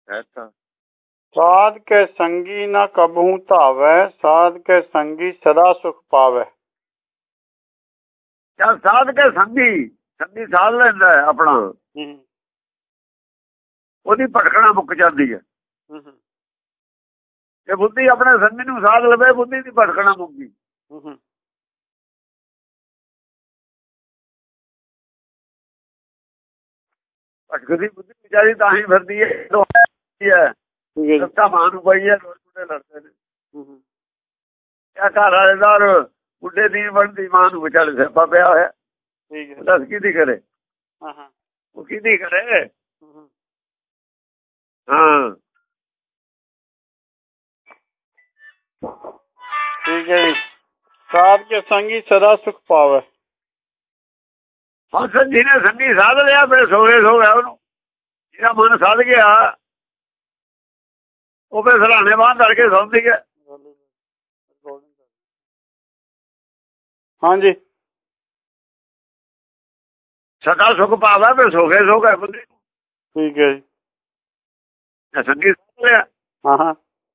ਐਸਾ ਸਾਧ ਕੇ ਸੰਗੀ ਨਾ ਕਬਹੂ ਧਾਵੈ, ਸਾਧ ਕੇ ਸੰਗੀ ਸਦਾ ਸੁਖ ਪਾਵੈ। ਜਦ ਸਾਧ ਕੇ ਸੰਗੀ ਸਾਧ ਲੈਂਦਾ ਹੈ ਆਪਣਾ, ਉਹਦੀ ਭਟਕਣਾ ਮੁੱਕ ਜਾਂਦੀ ਹੈ। ਜੇ ਬੁੱਧੀ ਆਪਣੇ ਸੰਗੀ ਨੂੰ ਸਾਧ ਲਵੇ, ਬੁੱਧੀ ਦੀ ਭਟਕਣਾ ਮੁੱਕ ਗਈ। ਭਟਕਦੀ ਬੁੱਧੀ ਵਿਚਾਰੀ ਤਾਂ ਹੀ ਫਿਰਦੀ ਹੈ, ਸੱਤਾ ਮਾਂ ਨੂੰ ਪਈ ਹੈ, ਮੁੰਡੇ ਲੜਦੇ ਨੇ। ਕਿਆ ਘਰ ਵਾਲੇਦਾਰ ਬੁੱਢੇ ਦੀ ਬਣਦੀ, ਮਾਂ ਨੂੰ ਵਿਚਾਲੇ ਸਿਆਪਾ ਪਿਆ ਹੋਇਆ। ਦੱਸ ਕਿਹਦੀ ਕਰੇ, ਉਹ ਕਿਹਦੀ ਕਰੇ। ਹਾਂ ਠੀਕ ਹੈ ਜੀ। ਸਾਧ ਕੇ ਸੰਗੀ ਸਦਾ ਸੁਖ ਪਾਵੈ। ਹੁਣ ਜਿਹਨੇ ਸੰਗੀ ਸਾਧ ਲਿਆ, ਫਿਰ ਸੋਗੇ ਸੋ ਗਿਆ ਉਹਨੂੰ। ਜਿਹਦਾ ਮਨ ਸਾਧ ਗਿਆ, ਉਹ ਫਿਰ ਸਰਾਣੇ ਬਾਂਹ ਧਰ ਕੇ ਸੌਂਦੀ ਹੈ। ਹਾਂਜੀ, ਸਦਾ ਸੁਖ ਪਾਵਾ, ਫਿਰ ਸੋਗੇ ਸੋ ਗਿਆ ਬੰਦੇ ਨੂੰ। ਠੀਕ ਹੈ ਜੀ। ਸੰਗੀ ਸਾਧ ਲਿਆ, ਹਾਂ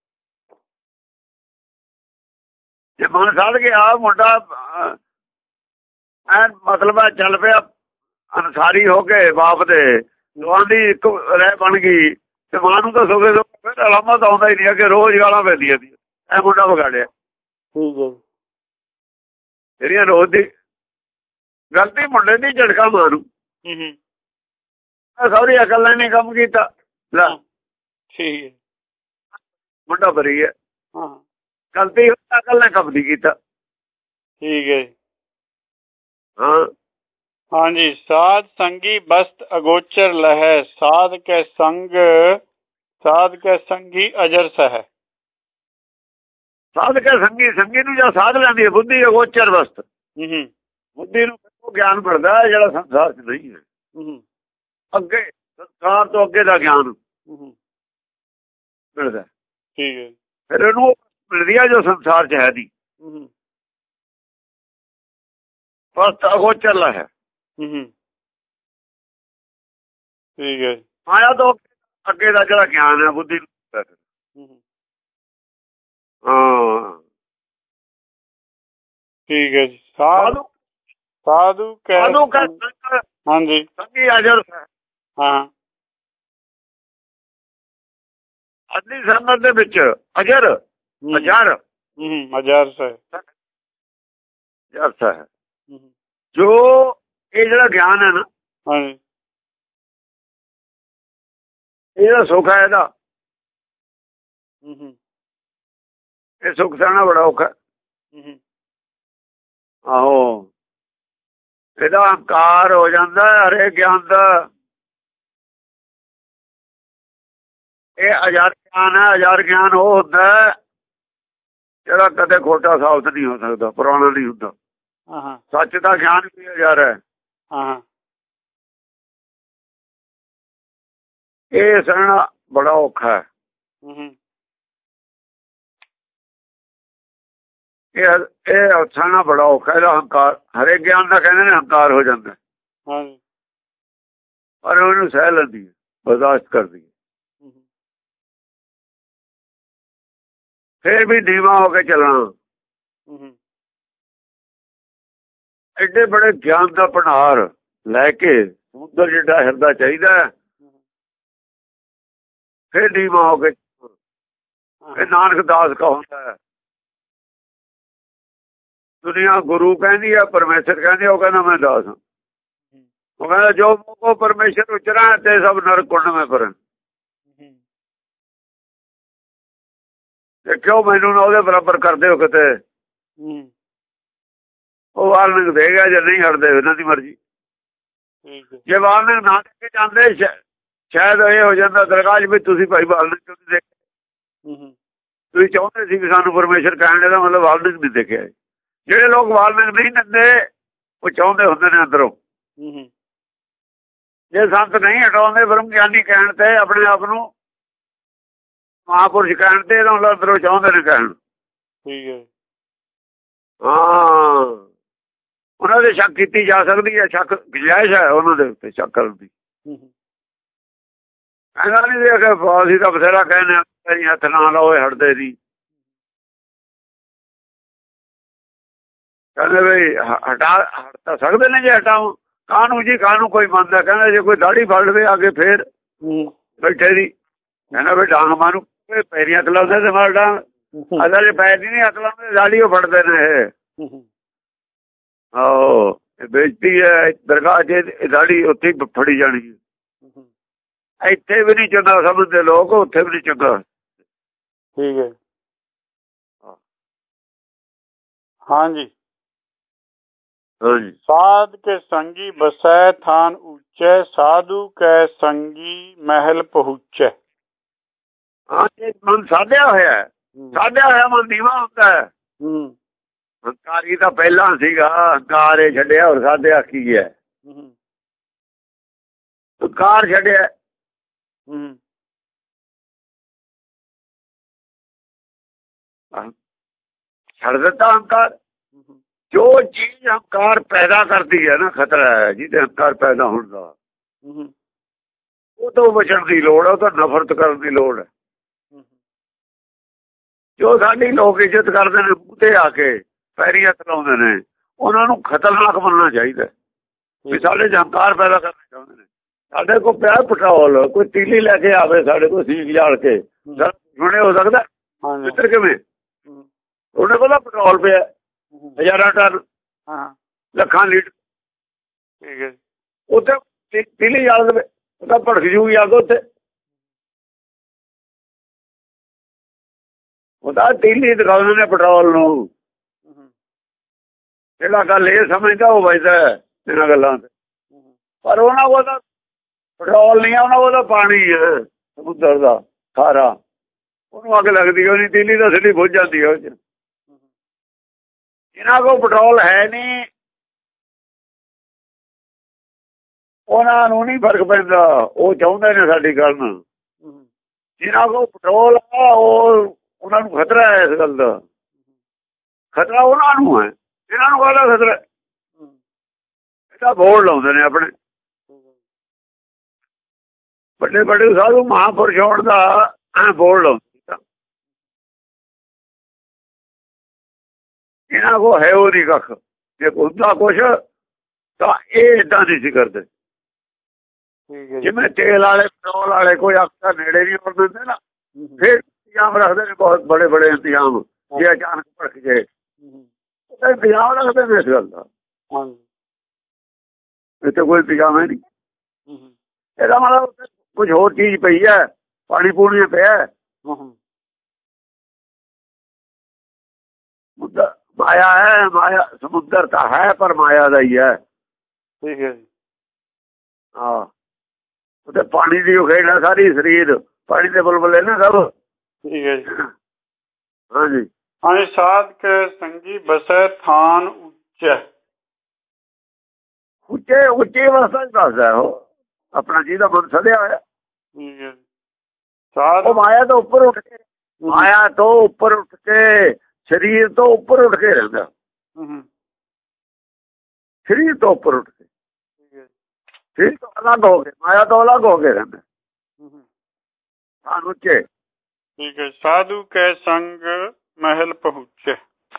ਜੇ ਮਨ ਸਾਧ ਗਿਆ ਮੁੰਡਾ, ਐ ਮਤਲਬ ਹੈ ਚੱਲ ਪਿਆ ਅਨਸਾਰੀ ਹੋ ਕੇ ਬਾਪ ਦੇ ਦੋਹਾਂ ਦੀ ਇੱਕ ਰਹਿ ਬਣ ਗਈ। ਤੇ ਮਾਂ ਨੂੰ ਤਾਂ ਸੋਗੇ ਸੋ ਫਿਰ ਅਲਾਮਾ ਤਾਂ ਆਉਂਦਾ ਹੀ ਨਹੀਂ, ਕਿ ਰੋਜ਼ ਗਾਲਾਂ ਪੈਂਦੀਆਂ ਸੀ। ਐ ਮੁੰਡਾ ਵਿਗਾੜਿਆ। ਠੀਕ ਹੈ। ਜਿਹੜੀਆਂ ਰੋਜ਼ ਦੀ ਗਲਤੀ ਮੁੰਡੇ ਦੀ, ਝਟਕਾ ਮਾਂ ਨੂੰ। ਸੌਰੀ ਅਕਲ ਨੇ ਨਹੀਂ ਕੰਮ ਕੀਤਾ। ਠੀਕ ਹੈ। ਮੁੰਡਾ ਬਰੀ ਹੈ, ਹਾਂ ਗਲਤੀ ਅਕਲ ਨੇ ਕੰਮ ਨਹੀਂ ਕੀਤਾ। ਠੀਕ ਹੈ। ਹਾਂ ਹਾਂਜੀ। ਸਾਧ ਸੰਗੀ ਬਸਤ ਅਗੋਚਰ ਲਹੈ, ਸਾਧ ਕੇ ਸੰਗੀ ਅਜਰ ਸਹਿ। ਸਾਧ ਕੇ ਸੰਗੀ ਨੂੰ ਜਾਂ ਸਾਧ ਲੈਂਦੀ ਹੈ ਬੁੱਧੀ, ਅਗੋਚਰ ਵਸਤ। ਬੁੱਧੀ ਨੂੰ ਉਹ ਗਿਆਨ ਮਿਲਦਾ ਜਿਹੜਾ ਸੰਸਾਰ ਚ ਨਹੀਂ ਹੈ। ਅੱਗੇ ਸੰਸਾਰ ਤੋਂ ਅੱਗੇ ਦਾ ਗਿਆਨ ਮਿਲਦਾ। ਠੀਕ ਹੈ। ਫਿਰ ਇਹਨੂੰ ਮਿਲਦੀ ਹੈ ਜੋ ਸੰਸਾਰ ਚ ਹੈ ਦੀ। ਬਸ ਅਗੋਚਰ ਲਹੈ। ਠੀਕ ਹੈ। ਮਾਇਆ ਤੋਂ ਅੱਗੇ ਦਾ ਜਿਹੜਾ ਗਿਆਨ ਹੈ ਬੁੱਧੀ ਨੂੰ। ਹਾਂ ਠੀਕ ਹੈ ਜੀ। ਸਾਧੂ ਹਾਂਜੀ ਸੰਗੀ ਅਜਰ। ਹਾਂ ਅੱਧੀ ਸੰਗਤ ਦੇ ਵਿੱਚ ਅਜਰ ਅਜਰ ਹੈ। ਜੋ ਇਹ ਜਿਹੜਾ ਗਿਆਨ ਹੈ ਨਾ, ਹਾਂਜੀ, ਇਹਦਾ ਸੁੱਖ ਹੈ। ਇਹਦਾ ਇਹ ਸੁੱਖ ਸਹਿਣਾ ਬੜਾ ਔਖਾ। ਆਹੋ, ਇਹਦਾ ਹੰਕਾਰ ਹੋ ਜਾਂਦਾ ਹਰੇਕ ਗਿਆਨ ਦਾ। ਇਹ ਅਜਰ ਗਿਆਨ ਹੈ। ਅਜਰ ਗਿਆਨ ਉਹ ਹੁੰਦਾ ਜਿਹੜਾ ਕਦੇ ਖੋਟਾ ਸਾਬਤ ਨਹੀਂ ਹੋ ਸਕਦਾ, ਪੁਰਾਣਾ ਨਹੀਂ ਹੁੰਦਾ। ਸੱਚ ਦਾ ਗਿਆਨ ਵੀ ਅਜਰ ਹੈ। ਇਹ ਸਹਿਣਾ ਬੜਾ ਔਖਾ ਹੈ। ਇਹ ਸਹਿਣਾ ਬੜਾ ਔਖਾ। ਇਹਦਾ ਹੰਕਾਰ, ਹਰੇਕ ਗਿਆਨ ਦਾ ਕਹਿੰਦੇ ਨੇ ਹੰਕਾਰ ਹੋ ਜਾਂਦਾ, ਪਰ ਉਹਨੂੰ ਸਹਿ ਲੈਂਦੀ ਹੈ, ਬਰਦਾਸ਼ਤ ਕਰਦੀ ਹੈ। ਫੇਰ ਵੀ ਨੀਵਾਂ ਹੋ ਕੇ ਚੱਲਣਾ। ਐਡੇ ਬੜੇ ਗਿਆਨ ਦਾ ਭੰਡਾਰ ਲੈ ਕੇ ਸਮੁੰਦਰ ਜਿੱਡਾ ਹਿਰਦਾ ਚਾਹੀਦਾ, ਫੇਰ ਨੀਵਾਂ ਹੋ ਕੇ। ਇਹ ਨਾਨਕ ਦਾਸ ਕਹਾਉਂਦਾ ਹੈ। ਦੁਨੀਆ ਗੁਰੂ ਕਹਿੰਦੀ ਆ, ਪਰਮੇਸ਼ਰ ਕਹਿੰਦੀ ਆ, ਉਹ ਕਹਿੰਦਾ ਮੈਂ ਦਾਸ ਹਾਂ। ਉਹ ਕਹਿੰਦਾ ਜੋ ਮੋਹ ਪਰਮੇਸ਼ਰ ਉਚਰਾ ਤੇ ਸਭ ਨਰਕ ਕੁੰਡ ਮੈਂ ਫਿਰਨ। ਦੇਖਿਓ ਮੈਨੂੰ ਨਾ ਉਹਦੇ ਬਰਾਬਰ ਕਰਦੇ ਹੋ ਕਿਤੇ। ਉਹ ਵਾਲਮੀਕ ਦੇ ਗਿਆ, ਜੇ ਨਹੀਂ ਹਟਦੇ ਇਹਨਾਂ ਦੀ ਮਰਜ਼ੀ। ਜੇ ਵਾਲਮੀਕ ਨਾ ਦੇ ਕੇ ਜਾਂਦੇ, ਸ਼ਾਇਦ ਇਹ ਹੋ ਜਾਂਦਾ ਦਰਗਾਹ ਵੀ ਤੁਸੀਂ ਭਾਈ ਵਾਲਮੀਕ ਕਿਉਂ ਨਹੀਂ ਦੇਖੇ। ਤੁਸੀਂ ਚਾਹੁੰਦੇ ਸੀ ਕਿ ਸਾਨੂੰ ਪਰਮੇਸ਼ਰ ਕਹਿਣ ਦਾ ਮਤਲਬ ਵਾਲਮੀਕ ਨਹੀਂ ਦੇਖਿਆ। ਜਿਹੜੇ ਲੋਕ ਵਾਲਮੀਕ ਨਹੀਂ ਦਿੰਦੇ, ਉਹ ਚਾਹੁੰਦੇ ਹੁੰਦੇ ਨੇ ਅੰਦਰੋਂ। ਜੇ ਸੰਤ ਨਹੀਂ ਹਟਾਉਂਦੇ ਬ੍ਰਹਮ ਗਿਆਨੀ ਕਹਿਣ ਤੇ, ਆਪਣੇ ਆਪ ਨੂੰ ਮਹਾਂਪੁਰਸ਼ ਕਹਿਣ ਤੇ, ਇਹਦਾ ਮਤਲਬ ਅੰਦਰੋਂ ਚਾਹੁੰਦੇ ਨੇ ਕਹਿਣ। ਹਾਂ, ਉਹਨਾਂ ਦੇ ਸ਼ੱਕ ਕੀਤੀ ਜਾ ਸਕਦੀ ਹੈ। ਸ਼ੱਕ ਗੁੰਜਾਇਸ਼ ਹੈ ਉਹਨਾਂ ਦੇ ਉੱਤੇ ਸ਼ੱਕ ਕਰਨ ਦੀ। ਕਹਿੰਦਾ ਨਹੀਂ ਦੇਖ ਅਸੀਂ ਤਾਂ ਬਥੇਰਾ ਕਹਿੰਦੇ ਹੱਥ ਨਾ ਲਾਓ ਹਟਦੇ ਦੀ। ਕਹਿੰਦੇ ਬਈ ਹਟ ਤਾਂ ਸਕਦੇ ਨੇ ਜੇ ਹਟਾਓ। ਕਾਹਨੂੰ ਜੀ ਕਾਹਨੂੰ ਕੋਈ ਮੰਨਦਾ। ਕਹਿੰਦਾ ਜੇ ਕੋਈ ਦਾੜੀ ਫੜ ਲਵੇ ਆ ਕੇ ਫੇਰ ਬੈਠੇ ਦੀ। ਕਹਿੰਦਾ ਵੀ ਡਾਂਗ ਮਾਰੂ ਪੈਰੀਂ ਹੱਥ ਲਾਉਂਦੇ ਤੇ ਮਾਰ ਡਾਂਗ। ਅਸਲ ਜੇ ਪੈਰ ਨਹੀਂ ਹੱਥ ਲਾਉਂਦੇ ਦਾੜੀ ਉਹ ਫੜਦੇ ਨੇ ਇਹ। ਆਹੋ ਬੇਇੱਜ਼ਤੀ ਹੈ ਦਰਗਾਹ ਚ ਦਾੜੀ ਉੱਥੇ ਫੜੀ ਜਾਣੀ। ਇੱਥੇ ਵੀ ਨੀ ਚੰਗਾ ਸਮਝਦੇ ਲੋਕ, ਉੱਥੇ ਵੀ ਨੀ ਚੰਗਾ। ਠੀਕ ਹੈ ਹਾਂਜੀ। ਸਾਧ ਕੇ ਸੰਗੀ ਬਸੈ ਥਾਨ ਉੱਚੈ, ਸਾਧੂ ਕੈ ਸੰਗੀ ਮਹਿਲ ਪਹੁੰਚੈ। ਹਾਂ ਮਨ ਸਾਧਿਆ ਹੋਇਆ, ਸਾਧਿਆ ਹੋਇਆ ਮਨ ਦੀਵਾ ਹੁੰਦਾ ਹੈ। ਹੰਕਾਰੀ ਤਾਂ ਪਹਿਲਾਂ ਸੀਗਾ, ਹੰਕਾਰ ਇਹ ਛੱਡਿਆ ਹੋਰ ਸਾਧਿਆ ਕੀ ਹੈ। ਹੰਕਾਰ ਛੱਡਿਆ। ਛੱਡ ਦਿੱਤਾ ਹੰਕਾਰ। ਜੋ ਚੀਜ਼ ਹੰਕਾਰ ਪੈਦਾ ਕਰਦੀ ਹੈ ਨਾ ਖਤਰਾ ਹੈ। ਜਿਹਦੇ ਹੰਕਾਰ ਪੈਦਾ ਹੋਣ ਦਾ ਉਹ ਤੋਂ ਬਚਣ ਦੀ ਲੋੜ ਹੈ, ਉਹ ਤਾਂ ਨਫ਼ਰਤ ਕਰਨ ਦੀ ਲੋੜ ਹੈ। ਜੋ ਸਾਡੀ ਲੋਕ ਇੱਜ਼ਤ ਕਰਦੇ ਨੇ ਮੂੰਹ ਆ ਕੇ ਪੈਰੀਂ ਹੱਥ ਲਾਉਂਦੇ ਨੇ, ਉਹਨਾਂ ਨੂੰ ਖਤਰਨਾਕ ਮੰਨਣਾ ਚਾਹੀਦਾ ਵੀ ਸਾਡੇ ਹੰਕਾਰ ਪੈਦਾ ਕਰਨਾ ਚਾਹੁੰਦੇ ਨੇ। ਸਾਡੇ ਕੋਲ ਪਿਆ ਪੈਟਰੋਲ, ਕੋਈ ਤੀਲੀ ਲੈ ਕੇ ਆਵੇ ਸਾਡੇ ਕੋਲ ਸੀਖ ਜਾਲ ਕੇ ਸੁਣੇ ਹੋ ਸਕਦਾ ਮਿੱਤਰ ਕਿਵੇਂ? ਉਹਨੇ ਕੋਲ ਪੈਟਰੋਲ ਪਿਆ ਹਜ਼ਾਰਾਂ ਟਨ ਲੱਖਾਂ ਲੀਟਰ, ਉੱਥੇ ਤੀਲੀ ਜਾਲ ਦੇਵੇ ਉਹ ਤਾਂ ਭੜਕ ਜੂਗੀ ਅੱਗ। ਉੱਥੇ ਉਹਦਾ ਤੀਲੀ ਦਿਖਾਉਂਦੇ ਨੇ ਪੈਟਰੋਲ ਨੂੰ। ਜਿਹੜਾ ਗੱਲ ਇਹ ਸਮਝਦਾ ਉਹ ਵੱਜਦਾ ਇਹਨਾਂ ਗੱਲਾਂ ਤੇ। ਪਰ ਉਹਨਾਂ ਕੋਲ ਤਾਂ ਪੈਟਰੋਲ ਨਹੀਂ ਆ, ਉਹਨਾਂ ਕੋਲ ਤਾਂ ਪਾਣੀ ਹੈ ਸਮੁੰਦਰ ਦਾ ਖਾਰਾ। ਉਹਨੂੰ ਅੱਗ ਲੱਗਦੀ ਉਹ ਨਹੀਂ, ਤੀਲੀ ਤਾਂ ਸਿੱਧੀ ਬੁੱਝ ਜਾਂਦੀ ਹੈ ਉਹ ਚ। ਜਿਹਨਾਂ ਕੋਲ ਪੈਟਰੋਲ ਹੈ ਨਹੀਂ ਉਹਨਾਂ ਨੂੰ ਨਹੀਂ ਫਰਕ ਪੈਂਦਾ, ਉਹ ਚਾਹੁੰਦੇ ਨੇ ਸਾਡੀ ਗੱਲ ਨੂੰ। ਜਿਹਨਾਂ ਕੋਲ ਪੈਟਰੋਲ ਆ ਉਹ ਉਹਨਾਂ ਨੂੰ ਖਤਰਾ ਹੈ। ਇਸ ਗੱਲ ਦਾ ਖਤਰਾ ਉਹਨਾਂ ਨੂੰ ਹੈ, ਇਹਨਾਂ ਨੂੰ ਕਾਹਦਾ ਖਤਰਾ? ਇਹ ਤਾਂ ਬੋਰਡ ਲਾਉਂਦੇ ਨੇ ਆਪਣੇ ਵੱਡੇ ਵੱਡੇ ਸਾਧੂ ਮਹਾਂਪੁਰਸ਼ ਹੋਣ ਦਾ ਬੋਰਡ ਲਾਉਂਦੇ। ਇਹਨਾਂ ਕੋਲ ਹੈ ਉਹ ਨਹੀਂ ਕੱਖ। ਜੇ ਹੁੰਦਾ ਕੁਛ ਤਾਂ ਇਹ ਏਦਾਂ ਨਹੀਂ ਸੀ ਕਰਦੇ। ਜਿਵੇਂ ਤੇਲ ਵਾਲੇ ਪੈਟਰੋਲ ਵਾਲੇ ਕੋਈ ਅਫਸਰ ਨੇੜੇ ਨਹੀਂ ਆਉਣ ਦਿੰਦੇ ਨਾ, ਫਿਰ ਇੰਤਜ਼ਾਮ ਰੱਖਦੇ ਨੇ ਬਹੁਤ ਬੜੇ ਬੜੇ ਇੰਤਜ਼ਾਮ। ਜੇ ਅਚਾਨਕ ਭੜਕ ਗਏ ਇੰਤਜ਼ਾਮ ਰੱਖਦੇ ਨੇ ਇਸ ਗੱਲ ਦਾ। ਇੱਥੇ ਕੋਈ ਇੰਤਜ਼ਾਮ ਹੈ ਨਹੀਂ। ਇਹਦਾ ਮਤਲਬ ਕੁਝ ਹੋਰ ਚੀਜ਼ ਪਈ ਹੈ, ਪਾਣੀ ਪੂਣੀ ਪਿਆ। ਮਾਇਆ ਹੈ, ਮਾਇਆ ਸਮੁੰਦਰ ਤਾਂ ਹੈ ਪਰ ਮਾਇਆ ਦਾ ਹੀ ਹੈ। ਠੀਕ ਹੈ ਜੀ। ਹਾਂ ਉੱਥੇ ਪਾਣੀ ਦੀ ਖੇਡ ਹੈ ਸਾਰੀ, ਸਰੀਰ ਪਾਣੀ ਦੇ ਬੁਲਬੁਲੇ ਨੇ ਸਭ। ਠੀਕ ਹੈ ਜੀ। ਹਾਂਜੀ ਹਾਂਜੀ। ਸਾਧ ਕੇ ਸੰਗੀ ਬਸੈ ਥਾਨ ਉੱਚੈ। ਉੱਚੇ ਉੱਚੀ ਅਵਸਥਾ ਚ ਦੱਸਦਾ ਉਹ ਆਪਣਾ ਜਿਹਦਾ ਮਨ ਸੜਿਆ ਹੋਇਆ। ਠੀਕ ਹੈ। ਸਾਧ ਉਹ ਮਾਇਆ ਤੋਂ ਉੱਪਰ ਉੱਠ ਕੇ, ਮਾਇਆ ਤੋਂ ਉੱਪਰ ਉੱਠ ਕੇ ਸਰੀਰ ਤੋਂ ਉੱਪਰ ਉੱਠ ਕੇ ਰਹਿੰਦਾ। ਸਰੀਰ ਤੋਂ ਉੱਪਰ ਉੱਠ ਕੇ, ਸਰੀਰ ਤੋਂ ਅਲੱਗ ਹੋ ਕੇ, ਮਾਇਆ ਤੋਂ ਅਲੱਗ ਹੋ ਕੇ ਰਹਿੰਦਾ। ਸਾਨੂੰ ਉੱਚੇ। ਠੀਕ ਹੈ। ਸਾਧੂ ਕੈ ਸੰਗ ਮਹਿਲ ਪਹੁੰਚੇ।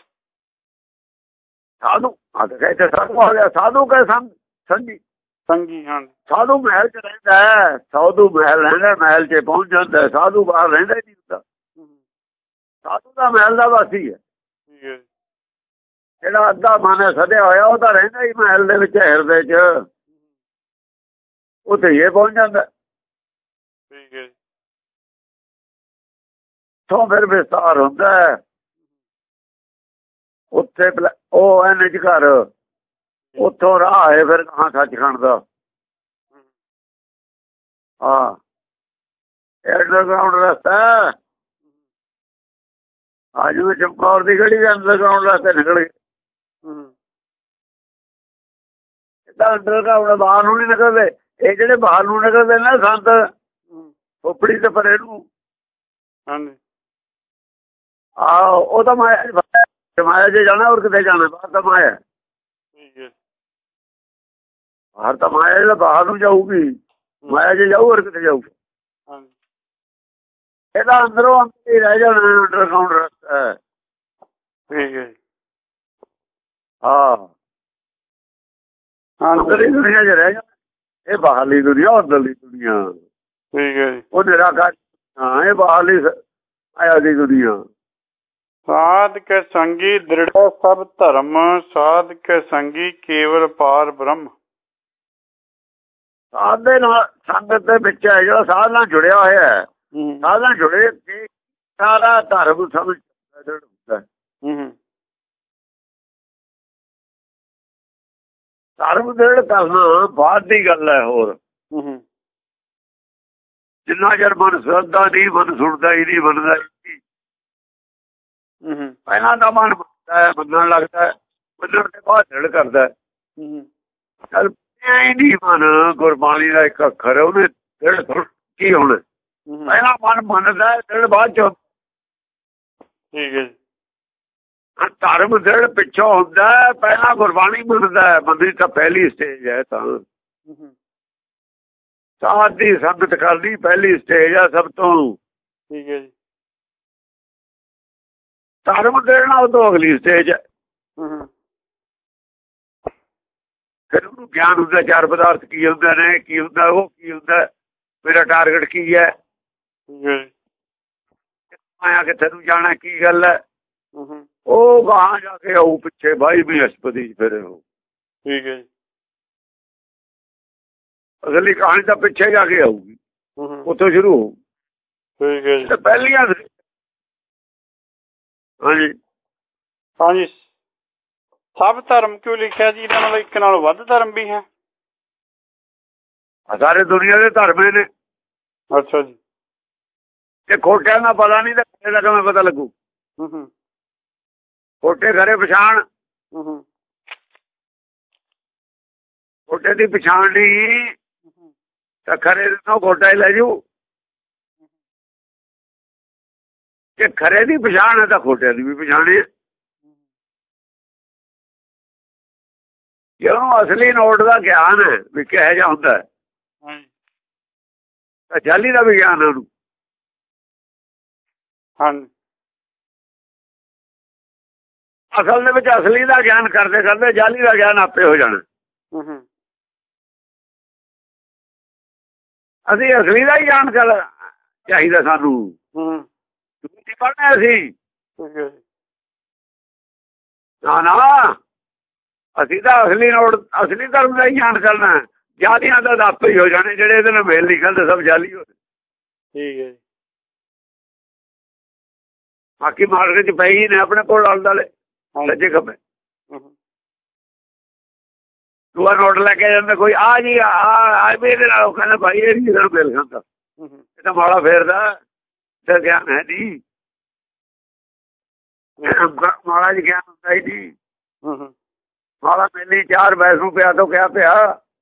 ਸਾਧੂ ਕਹਿੰਦੇ ਸਾਧੂ ਆ ਗਿਆ। ਸਾਧੂ ਕੈ ਸੰਗ ਸੰਗੀ ਸੰਗੀ। ਹਾਂ ਸਾਧੂ ਮਹਿਲ ਚ ਰਹਿੰਦਾ ਹੈ। ਸਾਧੂ ਮਹਿਲ ਰਹਿੰਦਾ, ਮਹਿਲ ਚ ਪਹੁੰਚ ਜਾਂਦਾ। ਸਾਧੂ ਬਾਹਰ ਰਹਿੰਦਾ ਹੀ ਨਹੀਂ ਹੁੰਦਾ। ਸਾਧੂ ਦਾ ਮਹਿਲ ਦਾ ਵਾਸੀ ਹੈ। ਜਿਹੜਾ ਅੱਧਾ ਮਨ ਸਦਿਆ ਹੋਇਆ ਉਹ ਤਾਂ ਰਹਿੰਦਾ ਹੀ ਮਹਿਲ ਦੇ ਵਿੱਚ, ਹਿਰਦੇ ਚ। ਉੱਥੇ ਇਹ ਪਹੁੰਚ ਜਾਂਦਾ। ਠੀਕ ਹੈ। ਤੋਂ ਫਿਰ ਵਿਸਤਾਰ ਹੁੰਦਾ ਹੈ ਉੱਥੇ। ਉਹ ਐਨ ਚ ਘਰ ਉੱਥੋਂ ਰਾਹ ਹੈ ਫਿਰ ਕਹਾਂ ਸੱਚਖੰਡ ਦਾ। ਹਾਂ ਅੰਡਰਗਰਾਊਂਡ ਰਸਤਾ। ਅੱਜ ਵੀ ਚਮਕੌਰ ਦੀ ਗੜੀ ਦੇ ਅੰਡਰਗਰਾਊਂਡ ਰਸਤੇ ਨਿਕਲ ਗਏ। ਏਦਾਂ ਅੰਡਰਗਰਾਊਂਡ ਬਾਹਰ ਨੂੰ ਨੀ ਨਿਕਲਦੇ। ਇਹ ਜਿਹੜੇ ਬਾਹਰ ਨੂੰ ਨਿਕਲਦੇ ਨੇ ਸੰਤ ਖੋਪੜੀ ਤੇ ਪਰੇ ਨੂੰ, ਆਹੋ ਉਹ ਤਾਂ ਮਾਇਆ ਜੇ ਜਾਣਾ ਹੋਰ ਕਿਤੇ ਜਾਣਾ। ਬਾਹਰ ਤਾਂ ਮਾਇਆ, ਬਾਹਰ ਤਾਂ ਮਾਇਆ ਜਿਹੜਾ ਬਾਹਰ ਨੂੰ ਜਾਊਗੀ। ਮਾਇਆ ਜੇ ਜਾਊ ਹੋਰ ਕਿਤੇ ਜਾਊ। ਇਹਦਾ ਅੰਦਰੋਂ ਅੰਦਰ ਹੀ ਰਹਿ ਜਾਣਾ ਅੰਡਰਗਰਾਉਂਡ ਰਸਤਾ ਹੈ। ਠੀਕ ਹੈ। ਹਾਂ ਅੰਦਰਲੀ ਦੁਨੀਆ 'ਚ ਰਹਿ ਜਾਣਾ। ਇਹ ਬਾਹਰਲੀ ਦੁਨੀਆ ਅੰਦਰਲੀ ਦੁਨੀਆ। ਠੀਕ ਹੈ। ਉਹ ਨਿਰਾਕਾਰ। ਹਾਂ ਇਹ ਬਾਹਰਲੀ ਆਇਆ ਦੀ ਦੁਨੀਆ। ਸਾਧ ਕੇ ਸੰਗੀ ਦ੍ਰਿੜ ਸਭ ਧਰਮ ਸਾਧ ਕੇ ਸੰਗੀ ਕੇਵਲ ਪਾਰ ਬ੍ਰਹਮ। ਸਾਧ ਦੇ ਨਾਲ ਸੰਗਤ ਦੇ ਵਿੱਚ ਹੈ ਜਿਹੜਾ ਸਾਧ ਨਾਲ ਜੁੜਿਆ ਹੋਇਆ ਹੈ। ਸਾਧ ਨਾਲ ਜੁੜੇ ਕਿ ਸਾਰਾ ਧਰਮ ਸਮਝ ਹੁੰਦਾ। ਧਰਮ ਦ੍ਰਿੜ ਕਰਨਾ ਬਾਅਦ ਦੀ ਗੱਲ ਹੈ। ਹੋਰ ਜਿੰਨਾ ਚਿਰ ਮਨ ਸ਼ਰਧਾ ਨਹੀਂ, ਮਨ ਸੁਣਦਾ ਹੀ ਨਹੀਂ, ਮੰਨਦਾ ਹੀ। ਪਹਿਲਾਂ ਤਾਂ ਮਨ ਮੰਨਦਾ ਹੈ, ਮੰਨਣ ਲੱਗਦਾ, ਮੰਨਣ ਦੇ ਬਾਅਦ ਦ੍ਰਿੜ ਕਰਦਾ। ਚੱਲ ਹੀ ਨਹੀਂ ਮਨ ਗੁਰਬਾਣੀ ਦਾ ਇੱਕ ਅੱਖਰ ਉਹਨੇ ਦ੍ਰਿੜ ਕੀ ਹੋਣਾ। ਪਹਿਲਾਂ ਮਨ ਮੰਨਦਾ, ਦ੍ਰਿੜ ਬਾਅਦ ਚ। ਠੀਕ ਹੈ। ਧਰਮ ਦ੍ਰਿੜ ਪਿੱਛੋਂ ਹੁੰਦਾ, ਪਹਿਲਾਂ ਗੁਰਬਾਣੀ ਮੰਨਦਾ। ਮੰਨਦੀ ਤਾਂ ਪਹਿਲੀ ਸਟੇਜ ਹੈ। ਤਾਂ ਸਾਧ ਦੀ ਸੰਗਤ ਕਰਦੀ ਪਹਿਲੀ ਸਟੇਜ ਆ ਸਭ ਤੋਂ। ਠੀਕ ਹੈ ਜੀ। ਧਰਮ ਦੇਣਾ ਉਹ ਤੋਂ ਅਗਲੀ ਸਟੇਜ ਹੈ। ਫਿਰ ਉਹਨੂੰ ਗਿਆਨ ਹੁੰਦਾ ਚਾਰ ਪਦਾਰਥ ਕੀ ਹੁੰਦੇ ਨੇ, ਕੀ ਹੁੰਦਾ, ਉਹ ਕੀ ਹੁੰਦਾ, ਮੇਰਾ ਟਾਰਗੇਟ ਕੀ ਹੈ, ਆਇਆ ਕਿੱਥੇ ਨੂੰ ਜਾਣਾ, ਕੀ ਗੱਲ ਹੈ। ਉਹ ਗਾਹਾਂ ਜਾ ਕੇ ਆਊ ਪਿੱਛੇ ਬਾਈ ਬ੍ਰਹਸਪਤੀ ਫਿਰ ਉਹ। ਠੀਕ ਹੈ। ਅਸਲੀ ਕਹਾਣੀ ਤਾਂ ਪਿੱਛੇ ਜਾ ਕੇ ਆਊਗੀ, ਉੱਥੋਂ ਸ਼ੁਰੂ ਹੋਊ। ਠੀਕ ਹੈ ਜੀ। ਪਹਿਲੀਆਂ ਹਾਂਜੀ ਹਾਂਜੀ। ਸਭ ਧਰਮ ਕਿਉਂ ਲਿਖਿਆ ਜੀ? ਇਹਨਾਂ ਨਾਲ ਇੱਕ ਨਾਲੋਂ ਵੱਧ ਧਰਮ ਵੀ ਹੈ? ਸਾਰੇ ਦੁਨੀਆ ਦੇ ਧਰਮ ਨੇ। ਅੱਛਾ ਜੀ। ਇਹ ਖੋਟਿਆਂ ਦਾ ਪਤਾ ਨਹੀਂ ਤਾਂ ਖਰੇ ਦਾ ਕਿਵੇਂ ਪਤਾ ਲੱਗੂ। ਖੋਟੇ ਖਰੇ ਪਛਾਣ। ਖੋਟੇ ਦੀ ਪਛਾਣ ਨਹੀਂ ਤਾਂ ਖਰੇ ਤੋਂ ਖੋਟਾ ਹੀ ਲੈ ਜੂ। ਜੇ ਖਰੇ ਦੀ ਪਛਾਣ ਹੈ ਤਾਂ ਖੋਟਿਆਂ ਦੀ ਵੀ ਪਛਾਣ ਹੈ। ਜੇ ਉਹਨੂੰ ਅਸਲੀ ਨੋਟ ਦਾ ਗਿਆਨ ਹੈ ਵੀ ਕਿਹੋ ਜਿਹਾ ਹੁੰਦਾ ਤਾਂ ਜਾਲੀ ਦਾ ਵੀ ਗਿਆਨ ਹੈ ਉਹਨੂੰ। ਅਸਲ ਦੇ ਵਿੱਚ ਅਸਲੀ ਦਾ ਗਿਆਨ ਕਰਦੇ ਕਰਦੇ ਜਾਲੀ ਦਾ ਗਿਆਨ ਆਪੇ ਹੋ ਜਾਣਾ। ਅਸੀਂ ਅਸਲੀ ਦਾ ਹੀ ਗਿਆਨ ਚਾਹੀਦਾ ਸਾਨੂੰ। ਪੜ੍ਹਨਾ ਅਸੀਂ ਨਾ ਅਸੀਂ ਤਾਂ ਅਸਲੀ ਨੋਟ ਅਸਲੀ ਧਰਮ ਦਾ ਹੀ ਗਿਆਨ ਕਰਨਾ। ਜਾਲੀਆਂ ਦਾ ਆਪੇ ਹੀ ਹੋ ਜਾਣੇ ਜਿਹੜੇ ਇਹਦੇ ਨਾਲ ਮੇਲ ਨਹੀਂ ਖਾਂਦੇ, ਸਭ ਜਾਲੀ ਹੋ। ਠੀਕ ਹੈ। ਬਾਕੀ ਮਾਰਕੀਟ ਚ ਪਈ ਨੇ ਆਪਣੇ ਕੋਲ ਆਲੇ ਦੁਆਲੇ ਸੱਜੇ ਖੱਬੇ। ਦੂਆ ਨੋਟ ਲੈ ਕੇ ਜਾਂਦਾ ਕੋਈ, ਆ ਜੀ ਆ ਇਹਦੇ ਨਾਲ ਉਹ ਕਹਿੰਦਾ ਭਾਈ ਇਹ ਨਹੀਂ ਮੇਲ ਖਾਂਦਾ, ਇਹ ਤਾਂ ਮਾੜਾ ਫੇਰਦਾ ਤਾਂ ਗਿਆਨ ਹੈ ਨਹੀਂ। ਮਾੜਾ ਜੀ ਗਿਆਨ ਹੁੰਦਾ ਹੀ ਨਹੀਂ। ਮਾੜਾ ਪਹਿਲੀ ਚਾਰ ਬੈਸ ਨੂੰ ਪਿਆ ਤੋਂ ਕਿਆ ਪਿਆ।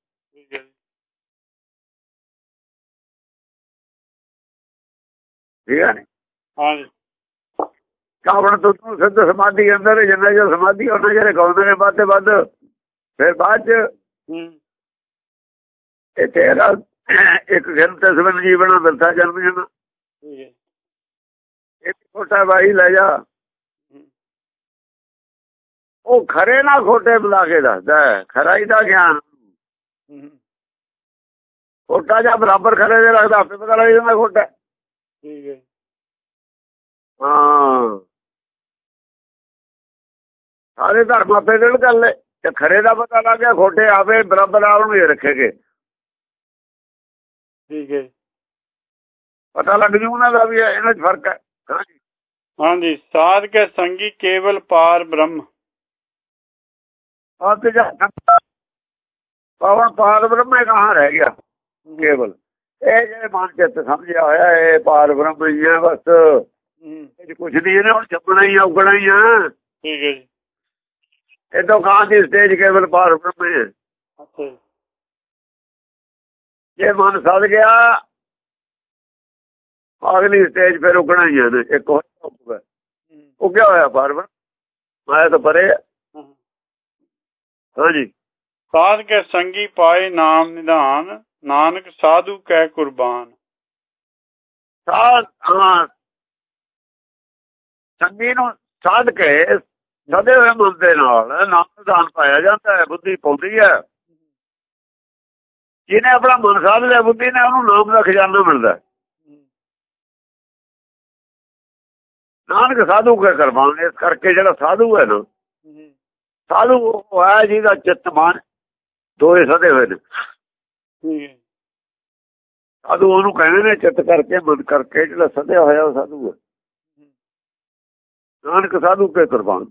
ਠੀਕ ਹੈ ਨੀ। ਕਾਵਣ ਤੋਂ ਸਿੱਧ ਸਮਾਧੀ ਅੰਦਰ ਜਿੰਨਾ ਚਿਰ ਸਮਾਧੀ ਉਹਨਾਂ ਜਿਹੜੇ ਗਾਉਂਦੇ ਨੇ ਵੱਧ ਤੇ ਵੱਧ। ਫਿਰ ਬਾਅਦ ਚ ਇਹ ਤੇਰਾ ਇੱਕ ਗਿਣ ਤੇ ਸਵਨ ਜੀਵਨਾ ਬਿਰਥਾ ਜਨਮ ਜਾਣਾ। ਇਹ ਛੋਟਾ ਬਾਈ ਲੈ ਜਾ। ਉਹ ਖਰੇ ਨਾ ਖੋਟੇ ਬੁਲਾ ਕੇ ਦੱਸਦਾ ਖਰਾ ਹੀ ਦਾ ਗਿਆਨ। ਖੋਟਾ ਜਾਂ ਬਰਾਬਰ ਖਰੇ ਦੇ ਰੱਖਦਾ ਆਪੇ ਪਤਾ ਲੱਗ ਜਾਂਦਾ ਖੋਟਾ। ਹਾਂ ਸਾਰੇ ਧਰਮ ਆਪੇ ਦਿਲ ਕਰ ਲੈ ਤੇ ਖਰੇ ਦਾ ਪਤਾ ਲੱਗ ਗਿਆ, ਖੋਟੇ ਆਪੇ ਬਰਾਬਰ ਆਉਣਗੇ ਰੱਖੇਗੇ। ਠੀਕ ਹੈ। ਪਤਾ ਲੱਗ ਜੂ ਉਹਨਾਂ ਦਾ ਵੀ ਇਹਨਾਂ 'ਚ ਫਰਕ ਹੈ। ਹਾਂਜੀ। ਸਾਧ ਕੇ ਸੰਗੀ ਕੇਵਲ ਪਾਰ ਬ੍ਰਹਮ। ਪਵਨ ਪਾਰ ਬ੍ਰਹਮ ਕਹਾਂ ਰਹਿ ਗਿਆ ਕੇਵਲ। ਇਹ ਜਿਹੜੇ ਮਨ ਚਿੱਤ ਸਮਝਿਆ ਹੋਇਆ ਇਹ ਪਾਰ ਬ੍ਰਹਮ ਹੀ ਹੈ ਬਸ। ਇਹ ਕੁਛ ਨਹੀਂ, ਇਹਨੇ ਹੁਣ ਛੱਪਣਾ ਹੀ ਆ, ਉਗਣਾ ਹੀ ਆ। ਠੀਕ ਹੈ ਜੀ। ਇਹ ਤੋਂ ਕਾਂ ਦੀ ਸਟੇਜ ਕੇਵਲ ਪਾਰ ਬ੍ਰਹਮ ਹੈ। ਜੇ ਮਨ ਸੜ ਗਿਆ ਅਗਲੀ ਸਟੇਜ ਫਿਰ ਉਗਣਾ ਹੀ ਹੈ। ਇੱਕ ਉੱਗਿਆ ਹੋਇਆ ਪਾਰ ਬ੍ਰਹਮ ਮਾਇਆ ਤੋਂ ਪਰੇ। ਹਾਂਜੀ। ਸਾਧ ਕੇ ਸੰਗੀ ਪਾਏ ਨਾਮ ਨਿਧਾਨ ਨਾਨਕ ਸਾਧੂ ਕੈ ਕੁਰਬਾਨ। ਹਾਂ ਸੰਗੀ ਨੂੰ ਸਾਧ ਕੇ ਸਦੇ ਹੋਏ ਮਨ ਦੇ ਨਾਲ ਨਾਮ ਦਾਨ ਪਾਇਆ ਜਾਂਦਾ ਹੈ। ਬੁੱਧੀ ਪਾਉਂਦੀ ਹੈ। ਜਿਹਨੇ ਆਪਣਾ ਮਨ ਸਾਧ ਲਿਆ ਬੁੱਧੀ ਨੇ, ਉਹਨੂੰ ਨਾਮ ਦਾ ਖਜ਼ਾਨਾ ਮਿਲਦਾ। ਨਾਨਕ ਸਾਧੂ ਕੇ ਕਰਵਾਨ। ਇਸ ਕਰਕੇ ਜਿਹੜਾ ਸਾਧੂ ਹੈ ਨਾ, ਸਾਧੂ ਉਹ ਹੈ ਜਿਹਦਾ ਚਿੱਤ ਮਨ ਦੋਏ ਸਦੇ ਹੋਏ ਨੇ। ਸਾਧੂ ਉਹਨੂੰ ਕਹਿੰਦੇ ਨੇ, ਚਿੱਤ ਕਰਕੇ ਮਨ ਕਰਕੇ ਜਿਹੜਾ ਸਦਿਆ ਹੋਇਆ ਉਹ ਸਾਧੂ ਹੈ। ਨਾਨਕ ਸਾਧੂ ਕੇ ਕੁਰਬਾਨ।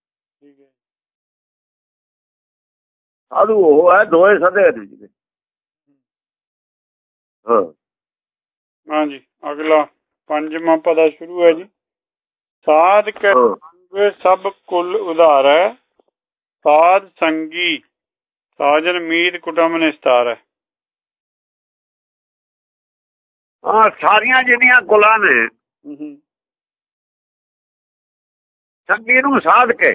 ਸਾਧੂ ਉਹ ਹੈ ਦੋਏ ਸਦੇ ਨੇ ਜਿਹਦੇ। ਹਾਂਜੀ, ਅਗਲਾ ਪੰਜਵਾਂ ਪਦਾ ਸ਼ੁਰੂ ਹੈ ਜੀ। ਸਾਧ ਕੇ ਸਭ ਕੁਲ ਉਧਾਰੈ, ਸਾਧ ਸੰਗੀ ਸਾਜਨ ਮੀਤ ਕੁਟੁੰਬ ਨਿਸਤਾਰੈ। ਹਾਂ, ਸਾਰੀਆਂ ਜਿਹੜੀਆਂ ਕੁਲਾਂ ਨੇ ਸੰਗੀ ਨੂੰ ਸਾਧ ਕੇ,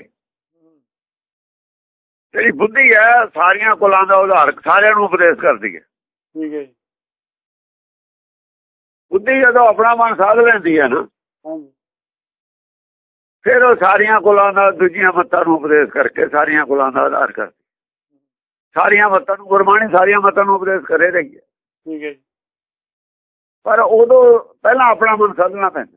ਜਿਹੜੀ ਬੁੱਧੀ ਹੈ ਸਾਰੀਆਂ ਕੁਲਾਂ ਦਾ ਉਧਾਰ, ਸਾਰਿਆਂ ਨੂੰ ਉਪਦੇਸ਼ ਕਰਦੀ ਹੈ। ਠੀਕ ਹੈ ਜੀ। ਬੁੱਧੀ ਜਦੋਂ ਆਪਣਾ ਮਨ ਸਾਧ ਲੈਂਦੀ ਹੈ ਨਾ, ਫਿਰ ਉਹ ਸਾਰੀਆਂ ਕੁਲਾਂ ਦਾ, ਦੂਜੀਆਂ ਮੱਤਾਂ ਨੂੰ ਉਪਦੇਸ਼ ਕਰਕੇ ਸਾਰੀਆਂ ਕੁਲਾਂ ਦਾ ਆਧਾਰ ਕਰਦੀ। ਸਾਰੀਆਂ ਮੱਤਾਂ ਨੂੰ, ਗੁਰਬਾਣੀ ਸਾਰੀਆਂ ਮੱਤਾਂ ਨੂੰ ਉਪਦੇਸ਼ ਕਰੇ ਰਹੀ ਹੈ। ਠੀਕ ਹੈ ਜੀ। ਪਰ ਉਦੋਂ ਪਹਿਲਾਂ ਆਪਣਾ ਮਨ ਸਾਧਣਾ ਪੈਂਦਾ।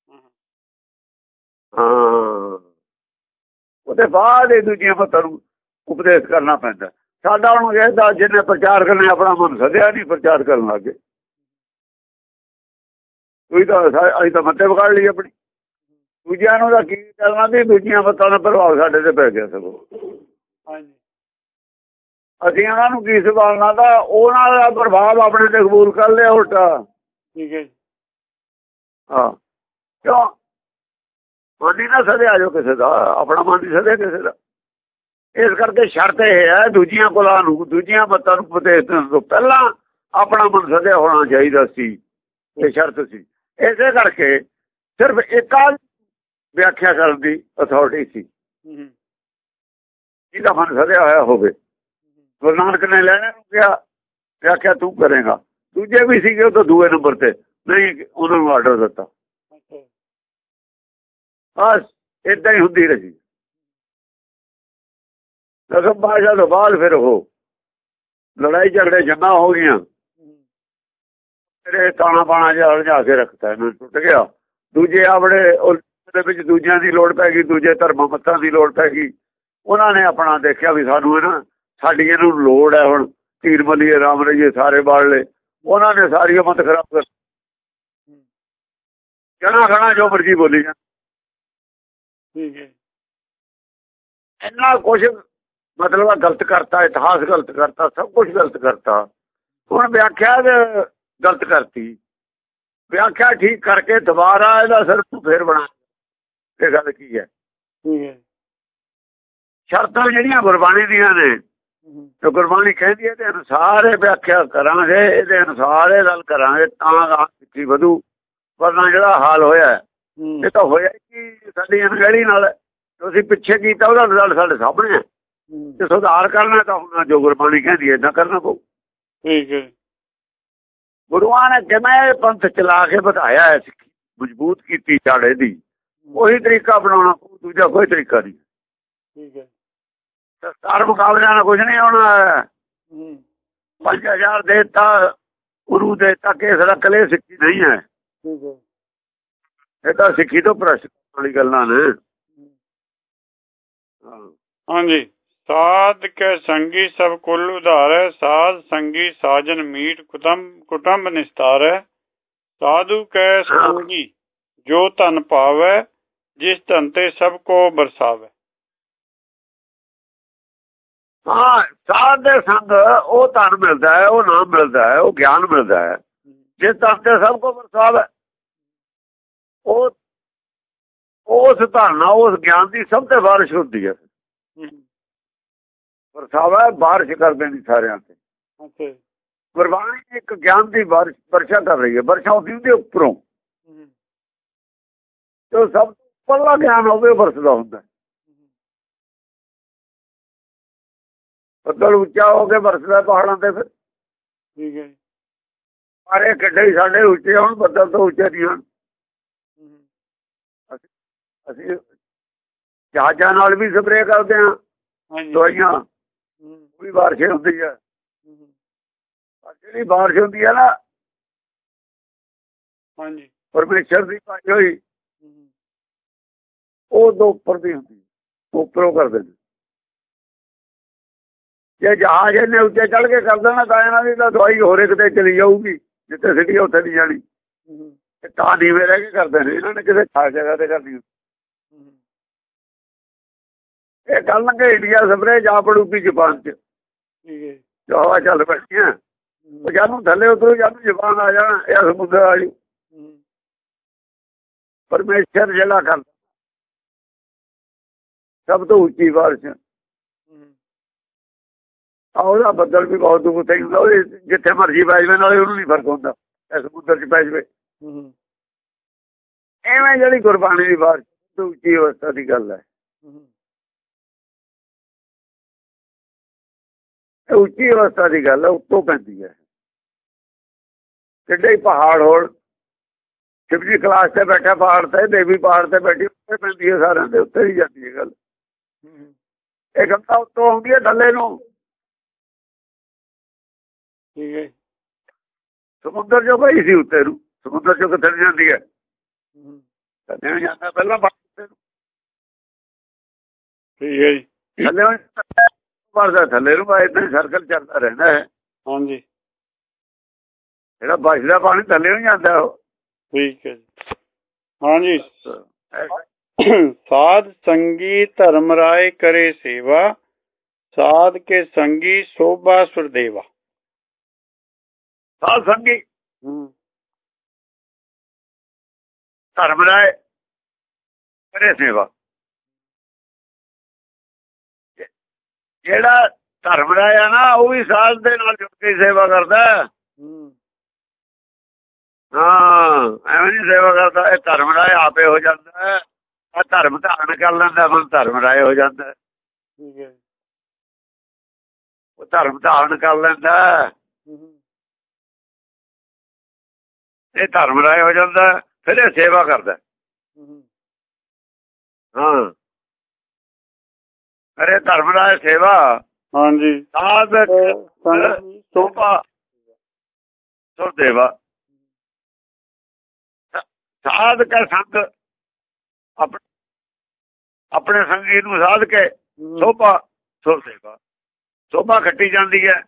ਹਾਂ, ਉਹਦੇ ਬਾਅਦ ਇਹ ਦੂਜੀਆਂ ਮੱਤਾਂ ਨੂੰ ਉਪਦੇਸ਼ ਕਰਨਾ ਪੈਂਦਾ। ਸਾਡਾ ਹੁਣ ਇਹਦਾ ਜਿਹਨੇ ਪ੍ਰਚਾਰ ਕਰਨਾ, ਆਪਣਾ ਮਨ ਸੱਦਿਆ ਨਹੀਂ, ਪ੍ਰਚਾਰ ਕਰਨ ਲੱਗੇ। ਕੋਈ ਤਾਂ ਅਸੀਂ ਤਾਂ ਮੱਤੇ ਵਿਗਾੜ ਲਈ ਆਪਣੀ। ਦੂਜਿਆਂ ਨੂੰ ਤਾਂ ਕੀ ਕਰਨਾ ਵੀ ਦੂਜੀਆਂ ਮੱਤਾਂ ਦਾ ਪ੍ਰਭਾਵ ਸਾਡੇ ਤੇ ਪੈ ਗਿਆ। ਸਗੋਂ ਅਸੀਂ ਉਹਨਾਂ ਨੂੰ ਕੀ ਸੰਭਾਲਣਾ, ਤਾਂ ਉਹਨਾਂ ਦਾ ਪ੍ਰਭਾਵ ਆਪਣੇ ਤੇ ਕਬੂਲ ਕਰ ਲਿਆ ਉਲਟਾ। ਠੀਕ ਹੈ ਜੀ। ਹਾਂ, ਕਿਉਂ ਮਨ ਹੀ ਨਾ ਸਦਿਆ ਜੋ ਕਿਸੇ ਦਾ, ਆਪਣਾ ਮਨ ਹੀ ਸਦਿਆ ਕਿਸੇ ਦਾ। ਇਸ ਕਰਕੇ ਸ਼ਰਤ ਇਹ ਹੈ, ਦੂਜੀਆਂ ਕੁਲਾਂ ਨੂੰ, ਦੂਜੀਆਂ ਮੱਤਾਂ ਨੂੰ ਉਪਦੇਸ਼ ਦੇਣ ਤੋਂ ਪਹਿਲਾਂ ਆਪਣਾ ਮਨ ਸਦਿਆ ਹੋਣਾ ਚਾਹੀਦਾ ਸੀ। ਇਹ ਸ਼ਰਤ ਸੀ। ਇਸੇ ਕਰਕੇ ਸਿਰਫ ਇੱਕਾ ਵਿਆਖਿਆ ਕਰਨ ਦੀ ਅਥਾਰਟੀ ਸੀ, ਜਿਹਦਾ ਮਨ ਸਦਿਆ ਹੋਇਆ ਹੋਵੇ। ਗੁਰੂ ਨਾਨਕ ਨੇ ਲੈਣੇ ਨੂੰ ਕਿਹਾ, ਵਿਆਖਿਆ ਤੂੰ ਕਰੇਗਾ। ਦੂਜੇ ਵੀ ਸੀਗੇ, ਉਹ ਤਾਂ ਦੂਏ ਨੰਬਰ ਤੇ ਨਹੀਂ, ਉਹਨਾਂ ਨੂੰ ਆਰਡਰ ਦਿੱਤਾ। ਬਸ ਏਦਾਂ ਹੀ ਹੁੰਦੀ ਰਹੀ। ਦਸਮ ਪਾਤਸ਼ਾਹ ਤੋਂ ਬਾਅਦ ਫਿਰ ਉਹ ਲੜਾਈ ਝਗੜੇ ਜੰਗਾਂ ਹੋ ਗਈਆਂ। ਫਿਰ ਤਾਣਾ ਬਾਣਾ ਜਿਹਾ ਲਿਜਾ ਕੇ ਰੱਖਤਾ, ਇਹਨੂੰ ਟੁੱਟ ਗਿਆ। ਦੂਜੇ ਆਪਣੇ ਉਹਦੇ ਵਿੱਚ ਦੂਜਿਆਂ ਦੀ ਲੋੜ ਪੈ ਗਈ, ਦੂਜੇ ਧਰਮ ਮੱਤਾਂ ਦੀ ਲੋੜ ਪੈ ਗਈ। ਉਹਨਾਂ ਨੇ ਆਪਣਾ ਦੇਖਿਆ ਵੀ ਸਾਨੂੰ ਨਾ, ਸਾਡੀ ਇਹਨੂੰ ਲੋੜ ਹੈ, ਹੁਣ ਤੀਰ ਮਲੀਏ ਰਾਮ ਰਹੀਏ ਸਾਰੇ ਬਾਲ ਲਏ। ਉਹਨਾਂ ਨੇ ਸਾਰੀ ਮਤ ਖਰਾਬ ਕਰ, ਜਣਾ ਖਣਾ ਜੋ ਮਰਜੀ ਬੋਲੀ ਜਾ। ਇੰਨਾ ਕੁਛ ਮਤਲਬ ਗਲਤ ਕਰਤਾ, ਇਤਿਹਾਸ ਗਲਤ ਕਰਤਾ, ਸਭ ਕੁਛ ਗਲਤ ਕਰਤਾ। ਹੁਣ ਵਿਆਖਿਆ ਗਲਤ ਕਰਤੀ, ਵਿਆਖਿਆ ਠੀਕ ਕਰਕੇ ਦੁਬਾਰਾ ਇਹਦਾ ਸਿਰ ਫੇਰ ਬਣਾ। ਇਹ ਗੱਲ ਕੀ ਹੈ? ਸ਼ਰਤਾਂ ਜਿਹੜੀਆਂ ਗੁਰਬਾਣੀ ਦੀਆਂ ਨੇ, ਤੇ ਗੁਰਬਾਣੀ ਕਹਿੰਦੀ ਹੈ ਇਹਦੇ ਅਨੁਸਾਰ ਇਹ ਵਿਆਖਿਆ ਕਰਾਂਗੇ, ਇਹਦੇ ਅਨੁਸਾਰ ਇਹ ਗੱਲ ਕਰਾਂਗੇ ਤਾਂ ਸਿੱਖੀ ਵਧੂ। ਵਰਨਾ ਜਿਹੜਾ ਹਾਲ ਹੋਇਆ ਇਹ ਤਾਂ ਹੋਇਆ ਕਿ ਸਾਡੀ ਅਣਗਹਿਲੀ ਨਾਲ ਅਸੀਂ ਪਿੱਛੇ ਕੀਤਾ, ਉਹਦਾ ਰਿਜ਼ਲਟ ਸਾਡੇ ਸਾਹਮਣੇ ਹੈ। ਤੇ ਸੁਧਾਰ ਕਰਨਾ ਤਾਂ ਹੁਣ ਜੋ ਗੁਰਬਾਣੀ ਕਹਿੰਦੀ ਏਦਾਂ ਕਰਨਾ ਪਊ। ਠੀਕ ਹੈ। ਗੁਰੂਆਂ ਨੇ ਕਿਵੇਂ ਪੰਥ ਚਲਾ ਕੇ ਵਧਾਇਆ ਹੈ, ਸਿੱਖੀ ਮਜ਼ਬੂਤ ਕੀਤੀ ਚਾੜੇ ਦੀ, ਉਹੀ ਤਰੀਕਾ ਬਣਾਉਣਾ ਪਊ, ਦੂਜਾ ਕੋਈ ਤਰੀਕਾ ਨਹੀਂ। ਠੀਕ ਹੈ। ਸਰਕਾਰ ਮੁਕਾਬਲਿਆਂ ਨਾਲ ਕੁਝ ਨਹੀਂ ਹੋਣਾ। 5000 ਦੇ ਦਿੱਤਾ ਗੁਰੂ ਦੇ ਤੱਕ, ਇਸ ਰੱਖ ਲੈ, ਸਿੱਖੀ ਨਹੀਂ ਹੈ। ਇਹ ਤਾਂ ਸਿੱਖੀ ਤੋਂ ਭ੍ਰਸ਼ਟ ਵਾਲੀ ਗੱਲਾਂ ਨੇ। ਹਾਂਜੀ, ਸਾਧ ਕੇ ਸੰਗੀ ਸਭ ਕੁਲ ਉਧਾਰੈ, ਸਾਧ ਸੰਗੀ ਸਾਜਨ ਮੀਟ ਕੁਟੁੰਬ ਨਿਸਤਾਰੈ। ਸਾਧੂ ਕੈ ਸੰਗੀ ਜੋ ਧਨ ਪਾਵੈ, ਜਿਸ ਧਨ ਤੇ ਸਭ ਕੋ ਬਰਸਾਵੈ। ਹਾਂ, ਸਾਧ ਦੇ ਸੰਗ ਉਹ ਧਨ ਮਿਲਦਾ ਹੈ, ਉਹ ਨਾਮ ਮਿਲਦਾ ਹੈ, ਉਹ ਗਿਆਨ ਮਿਲਦਾ ਹੈ, ਜਿਸ ਧਨ ਤੇ ਸਭ ਕੋ ਬਰਸਾਵੈ। ਉਹ ਉਸ ਧਨ ਨਾਲ, ਉਸ ਗਿਆਨ ਦੀ ਸਭ ਤੇ ਬਾਰਿਸ਼ ਹੁੰਦੀ ਹੈ। ਬਰਸਾਵਾ ਬਾਰਿਸ਼ ਕਰ ਦੇਣੀ ਸਾਰਿਆਂ ਤੇ। ਗੁਰਬਾਣੀ ਇੱਕ ਗਿਆਨ ਦੀ ਵਰਸ਼ਾ ਕਰ ਰਹੀ ਹੈ। ਵਰਸ਼ਾ ਉਹਦੇ ਉੱਪਰੋਂ, ਜੋ ਸਭ ਤੋਂ ਉੱਪਰਲਾ ਗਿਆਨ ਹੋਵੇ ਵਰਸਦਾ ਹੁੰਦਾ। ਬੱਦਲ ਉੱਚਾ ਹੋ ਕੇ ਵਰਸਦਾ ਪਹਾੜਾਂ ਤੇ। ਫਿਰ ਠੀਕ ਹੈ। ਸਾਰੇ ਕਿੱਡੇ ਸਾਡੇ ਉੱਚੇ ਹੋਣ, ਬੱਦਲ ਤੋਂ ਉੱਚੇ ਨਹੀਂ ਹੋਣ। ਅਸੀਂ ਜਹਾਜ਼ਾਂ ਨਾਲ ਵੀ ਸਪਰੇਅ ਕਰਦੇ ਹਾਂ, ਦਵਾਈਆਂ ਵੀ ਬਾਰਿਸ਼ ਹੁੰਦੀ ਹੈ। ਜਿਹੜੀ ਬਾਰਿਸ਼ ਹੁੰਦੀ ਹੈ ਨਾ ਪਰਮੇਸ਼ਰ ਦੀ ਪਾਈ ਹੋਈ, ਉਹ ਤੋਂ ਉੱਪਰ ਦੀ ਹੁੰਦੀ, ਉੱਪਰੋਂ ਕਰਦੇ ਨੇ। ਜੇ ਜਹਾਜ਼ ਇਹਨੇ ਉੱਤੇ ਚੜ੍ਹ ਕੇ ਕਰ ਦੇਣਾ ਤਾਂ ਇਹਨਾਂ ਦੀ ਤਾਂ ਦਵਾਈ ਹੋਰ ਕਿਤੇ ਚਲੀ ਜਾਊਗੀ, ਜਿੱਥੇ ਸਿੱਟੀ ਉੱਥੇ ਨਹੀਂ ਜਾਣੀ। ਤਾਂ ਨੀਵੇਂ ਰਹਿ ਕੇ ਕਰਦੇ ਨੇ, ਇਹਨਾਂ ਨੇ ਕਿਸੇ ਖਾਸ ਜਗ੍ਹਾ ਤੇ ਕਰਨੀ। ਇਹ ਕਰਨਗੇ ਇੰਡੀਆ ਸਪਰੇ ਜਾ ਪੜੂਗੀ ਜਾਪਾਨ ਚ, ਜੋ ਹਵਾ ਚੱਲ ਪੈਣੀਆਂ। ਉਹ ਜਾਨੂੰ ਥੱਲੇ ਉਤਰੂ, ਜਾਨੂੰ ਜਾਪਾਨ ਆ ਜਾਣਾ। ਇਹ ਸਮੁੰਦਰ ਵਾਲੀ ਪਰਮੇਸ਼ਰ ਜਿਹੜਾ ਕਰਦਾ ਸਭ ਤੋਂ ਉੱਚੀ ਬਾਰਿਸ਼। ਉਹਦਾ ਬੱਦਲ ਵੀ ਬਹੁਤ ਦੂਰ ਤੇ ਹੁੰਦਾ, ਜਿੱਥੇ ਮਰਜੀ ਪੈ ਜਾਵੇ, ਨਾਲੇ ਉਹਨੂੰ ਨਹੀਂ ਫਰਕ ਹੁੰਦਾ ਸਮੁੰਦਰ ਚ ਪੈ ਜਾਵੇ। ਐਵੇਂ ਜਿਹੜੀ ਗੁਰਬਾਣੀ ਦੀ ਬਾਰਿਸ਼ ਤੋਂ ਉੱਚੀ ਅਵਸਥਾ ਦੀ ਗੱਲ ਹੈ। ਉੱਚੀ ਅਵਸਥਾ ਦੀ ਗੱਲ ਹੈ, ਉੱਤੋਂ ਪੈਂਦੀ ਹੈ। ਕਿੱਡੇ ਪਹਾੜ ਹੋਣ, ਸ਼ਿਵ ਜੀ ਕਲਾਸ ਤੇ ਬੈਠਾ ਪਹਾੜ ਤੇ, ਦੇਵੀ ਪਹਾੜ ਤੇ ਬੈਠੀ, ਉੱਤੇ ਪੈਂਦੀ ਹੈ, ਸਾਰਿਆਂ ਦੇ ਉੱਤੇ ਹੀ ਜਾਂਦੀ ਹੈ ਗੱਲ। ਇਹ ਗੰਗਾ ਉੱਤੋਂ ਆਉਂਦੀ ਹੈ ਥੱਲੇ ਨੂੰ। ਸਮੁੰਦਰ ਚੋਂ ਪਈ ਸੀ ਉੱਤੇ ਨੂੰ, ਸਮੁੰਦਰ ਚੋਂ ਕਿੱਥੇ ਜਾਂਦੀ ਹੈ, ਥੱਲੇ ਨੂੰ ਜਾਂਦਾ ਪਹਿਲਾਂ ਥੱਲੇ ਨੂੰ। ਏਦਾਂ ਸਰਕਲ ਚੱਲਦਾ ਰਹਿੰਦਾ ਹੈ। ਹਾਂਜੀ, ਜਿਹੜਾ ਬਚਦਾ ਪਾਣੀ ਥੱਲੇ ਨੂੰ ਜਾਂਦਾ ਉਹ। ਠੀਕ ਹੈ ਜੀ। ਹਾਂਜੀ, ਸਾਧ ਸੰਗੀ ਧਰਮ ਰਾਏ ਕਰੇ ਸੇਵਾ, ਸਾਧ ਕੇ ਸੰਗੀ ਸੋਭਾ ਸੁਰਦੇਵਾ। ਸਾਧ ਸੰਗੀ ਧਰਮ ਰਾਏ ਕਰੇ ਸੇਵਾ। ਜਿਹੜਾ ਧਰਮ ਰਾਏ ਆ ਨਾ, ਉਹ ਵੀ ਸਾਧ ਦੇ ਨਾਲ ਜੁੜ ਕੇ ਸੇਵਾ ਕਰਦਾ। ਹਾਂ, ਐਵੇਂ ਨੀ ਸੇਵਾ ਕਰਦਾ। ਇਹ ਧਰਮ ਰਾਏ ਆਪੇ ਹੋ ਜਾਂਦਾ, ਆ ਧਰਮ ਧਾਰਨ ਕਰ ਲੈਂਦਾ, ਮਨ ਧਰਮ ਰਾਏ ਹੋ ਜਾਂਦਾ। ਉਹ ਧਰਮ ਧਾਰਨ ਕਰ ਲੈਂਦਾ, ਇਹ ਧਰਮ ਰਾਏ ਹੋ ਜਾਂਦਾ, ਫਿਰ ਇਹ ਸੇਵਾ ਕਰਦਾ। ਹਾਂ, ਅਰੇ ਧਰਮ ਰਾਏ ਸੇਵਾ। ਹਾਂਜੀ, ਸਾਧ ਸੋਭਾ ਸੁਰਦੇਵਾ। ਸਾਧ ਕੇ ਸੰਗ, ਆਪਣੇ ਸੰਗੀ ਨੂੰ ਸਾਧ ਕੇ ਸੋਭਾ ਸੁਰਦੇਵਾ। ਸੋਭਾ ਖੱਟੀ ਜਾਂਦੀ ਹੈ,